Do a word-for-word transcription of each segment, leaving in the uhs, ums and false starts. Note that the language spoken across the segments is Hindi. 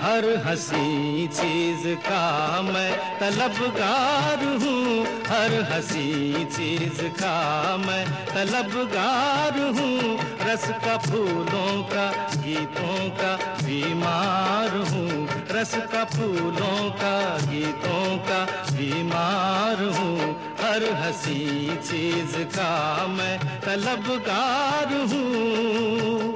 हर हंसी चीज का मैं तलबगार हूँ, हर हंसी चीज का मैं तलबगार हूँ। रस का फूलों का गीतों का बीमार हूँ, रस का फूलों का गीतों का बीमार हूँ। हर हंसी चीज का मैं तलबगार हूँ।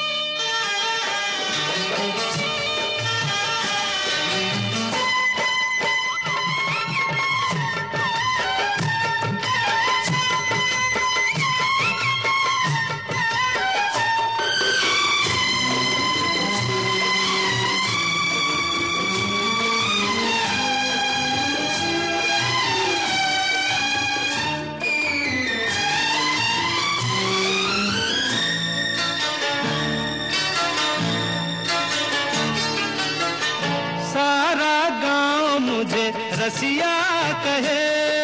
मुझे रसिया कहे,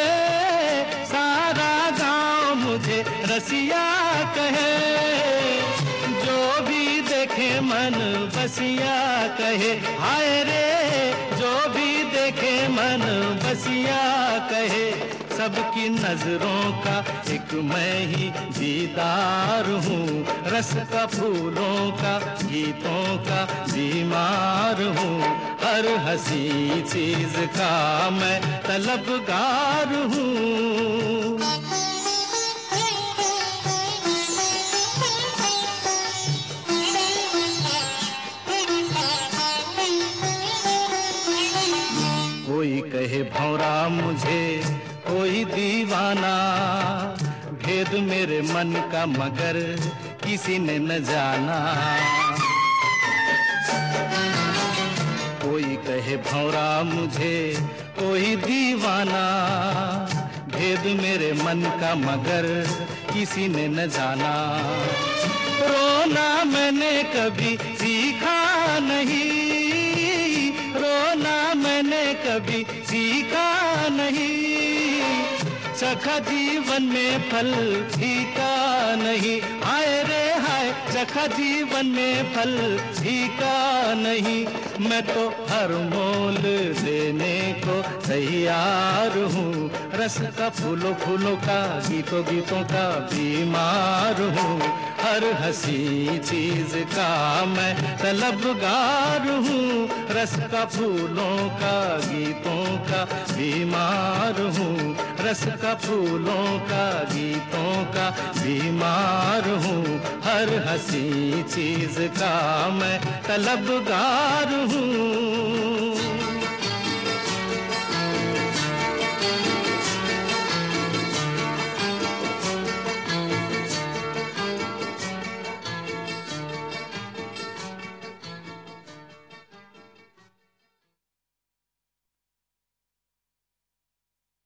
सारा गांव मुझे रसिया कहे। जो भी देखे मन बसिया कहे, हाय रे जो भी देखे मन बसिया कहे। सबकी नजरों का एक मैं ही दीदार हूँ, रस का फूलों का गीतों का बीमार हूँ। हर हंसी चीज का मैं तलबगार हूँ। कोई कहे भौरा मुझे, कोई दीवाना, भेद मेरे मन का मगर किसी ने न जाना। कोई कहे भौरा मुझे, कोई दीवाना, भेद मेरे मन का मगर किसी ने न जाना। रोना मैंने कभी सीखा नहीं, रोना मैंने कभी सीखा नहीं। चखा जीवन में फल फीका नहीं, हाय रे हाय चखा जीवन में फल फीका नहीं। मैं तो हर मोल देने को तैयार हूँ, रस का फूलों फूलों का गीतों गीतों का बीमार हूँ। हर हंसी चीज का मैं तलबगार हूँ, रस का फूलों का गीतों का बीमार हूँ। रस का फूलों का गीतों का बीमार हूँ। हर हंसी चीज का मैं तलबगार हूँ।